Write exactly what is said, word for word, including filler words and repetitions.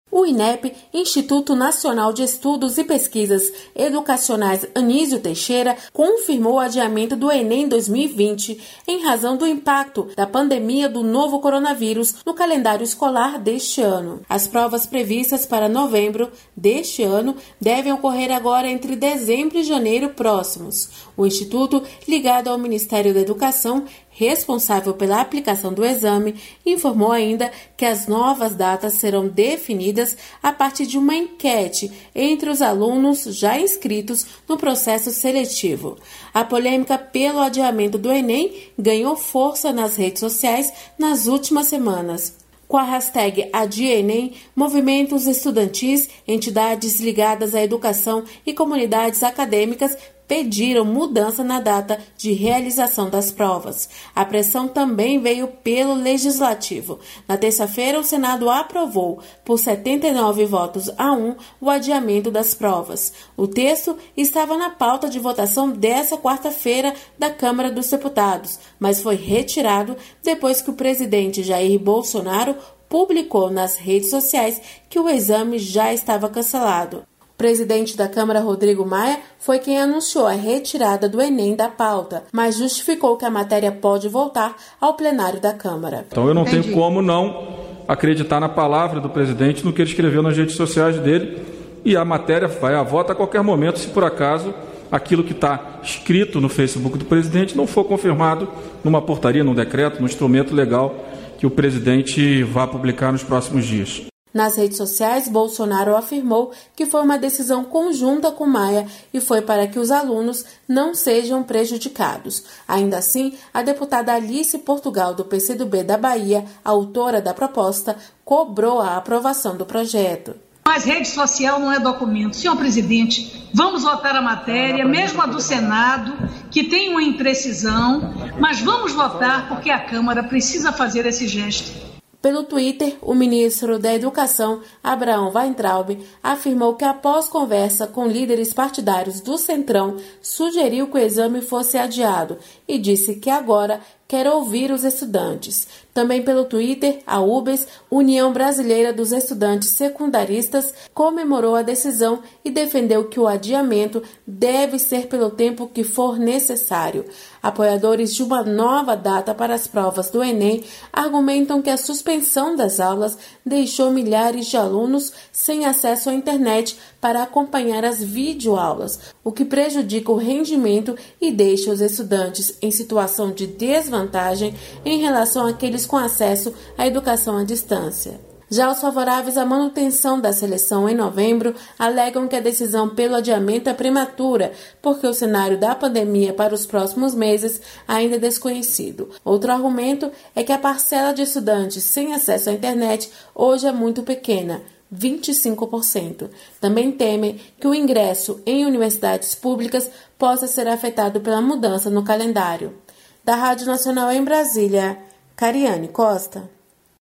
O INEP, Instituto Nacional de Estudos e Pesquisas Educacionais Anísio Teixeira, confirmou o adiamento do Enem dois mil e vinte em razão do impacto da pandemia do novo coronavírus no calendário escolar deste ano. As provas previstas para novembro deste ano devem ocorrer agora entre dezembro e janeiro próximos. O Instituto, ligado ao Ministério da Educação, responsável pela aplicação do exame, informou ainda que as novas datas serão definidas a partir de uma enquete entre os alunos já inscritos no processo seletivo. A polêmica pelo adiamento do Enem ganhou força nas redes sociais nas últimas semanas. Com a hashtag Adia Enem, movimentos estudantis, entidades ligadas à educação e comunidades acadêmicas pediram mudança na data de realização das provas. A pressão também veio pelo Legislativo. Na terça-feira, o Senado aprovou, por setenta e nove votos a um, o adiamento das provas. O texto estava na pauta de votação dessa quarta-feira da Câmara dos Deputados, mas foi retirado depois que o presidente Jair Bolsonaro publicou nas redes sociais que o exame já estava cancelado. O presidente da Câmara, Rodrigo Maia, foi quem anunciou a retirada do Enem da pauta, mas justificou que a matéria pode voltar ao plenário da Câmara. Então eu não Entendi. tenho como não acreditar na palavra do presidente, no que ele escreveu nas redes sociais dele, e a matéria vai à voto a qualquer momento, se por acaso aquilo que está escrito no Facebook do presidente não for confirmado numa portaria, num decreto, num instrumento legal que o presidente vá publicar nos próximos dias. Nas redes sociais, Bolsonaro afirmou que foi uma decisão conjunta com Maia e foi para que os alunos não sejam prejudicados. Ainda assim, a deputada Alice Portugal, do P C do B da Bahia, autora da proposta, cobrou a aprovação do projeto. Mas rede social não é documento. Senhor presidente, vamos votar a matéria, mesmo a do Senado, que tem uma imprecisão, mas vamos votar porque a Câmara precisa fazer esse gesto. Pelo Twitter, o ministro da Educação, Abraham Weintraub, afirmou que após conversa com líderes partidários do Centrão, sugeriu que o exame fosse adiado e disse que agora quer ouvir os estudantes. Também pelo Twitter, a U B E S, União Brasileira dos Estudantes Secundaristas, comemorou a decisão e defendeu que o adiamento deve ser pelo tempo que for necessário. Apoiadores de uma nova data para as provas do Enem argumentam que a suspensão das aulas deixou milhares de alunos sem acesso à internet para acompanhar as videoaulas, o que prejudica o rendimento e deixa os estudantes em situação de desvantagem em relação àqueles com acesso à educação à distância. Já os favoráveis à manutenção da seleção em novembro alegam que a decisão pelo adiamento é prematura, porque o cenário da pandemia para os próximos meses ainda é desconhecido. Outro argumento é que a parcela de estudantes sem acesso à internet hoje é muito pequena, vinte e cinco por cento. Também temem que o ingresso em universidades públicas possa ser afetado pela mudança no calendário. Da Rádio Nacional em Brasília, Cariane Costa.